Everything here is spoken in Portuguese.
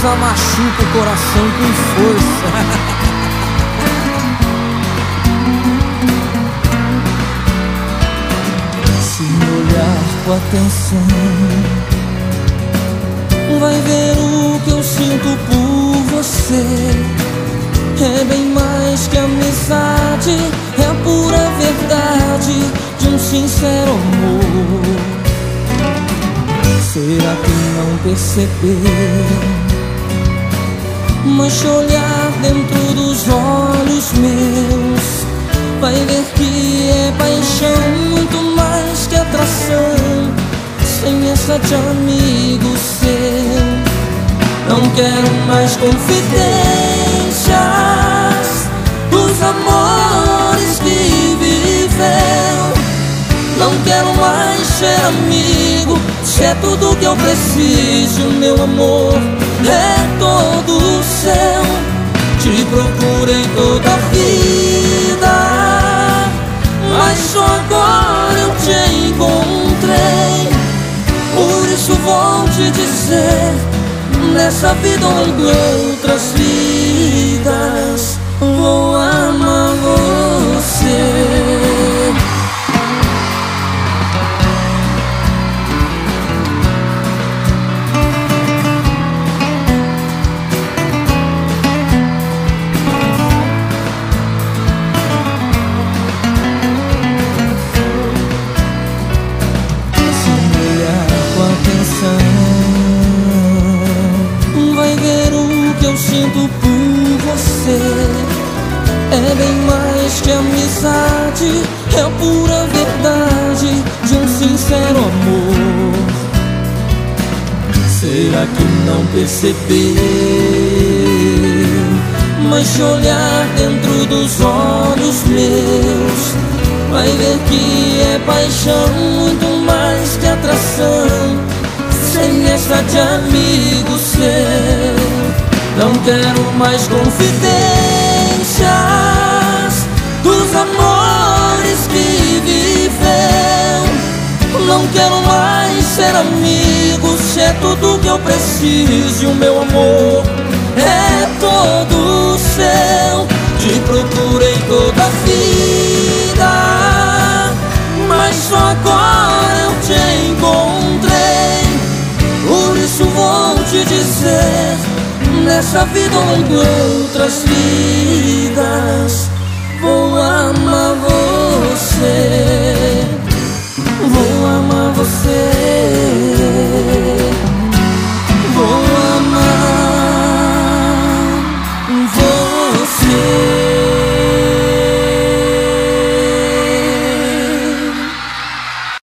rosa machuca o coração com força. Se me olhar com atenção, vai ver o que eu sinto por você. É bem mais que amizade, é a pura verdade de um sincero amor. Será que não percebeu? Mas se olhar dentro dos olhos meus, vai ver que é paixão, muito mais que atração, sem essa de amigo seu. Não quero mais confidências dos amores que viveu. Não quero mais ser amigo, se é tudo que eu preciso. Meu amor é todo seu. Te procurei toda a vida, mas só agora eu te encontrei. Por isso vou te dizer, nessa vida ou em outras vidas, vou amar você. Sinto por você, é bem mais que amizade, é a pura verdade de um sincero amor. Será que não percebeu? Mas se olhar dentro dos olhos meus, vai ver que é paixão, muito mais que atração, sem essa de amigo seu. Não quero mais confidências dos amores que viveu. Não quero mais ser amigo, se é tudo que eu preciso. E o meu amor é todo seu. Te procurei toda a vida, mas só agora eu te encontrei. Por isso vou te dizer, nessa vida ou em outras vidas,